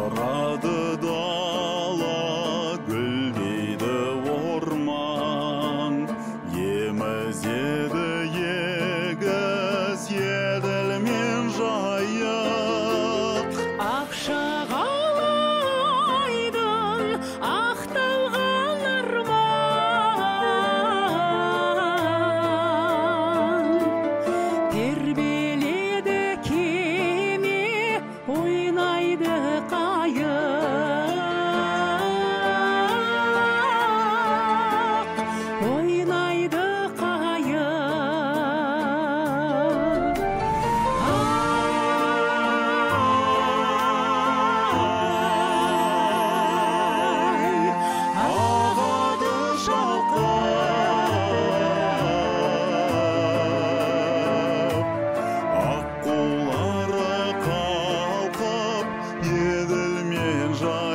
Жарады дала, гүлдейді орман, еміз еді егіз, еділмен жайық. Ақшағалайдың ақталған арман, тербеледі кеме, ойнайды қайық, ойнайды қайық. Ағады шалқып, аққулары қалқып, еділмен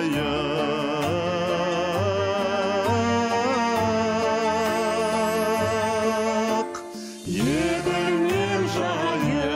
жайық, еділмен жайық.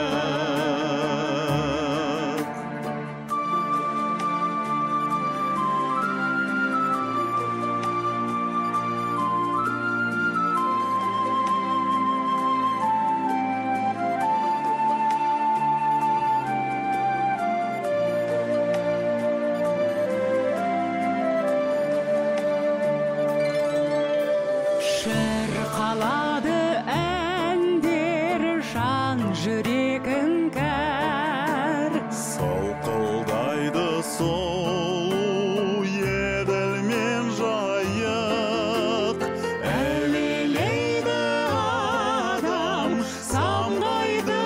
Шырқалады әндер, жан жүрегін кәр. Солқылдайды сұлу еділмен жайық, әлелейді адам, самғайды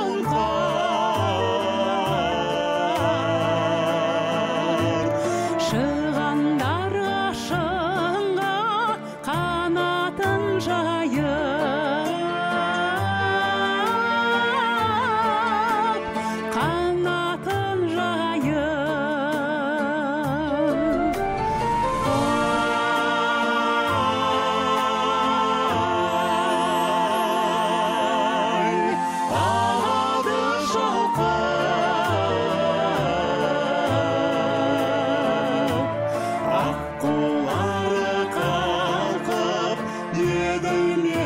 сұңқар. Шығандар ғашынға қанатын жайып, қанатын жайып. Ағады шалқып, аққулары қалқып, еділмен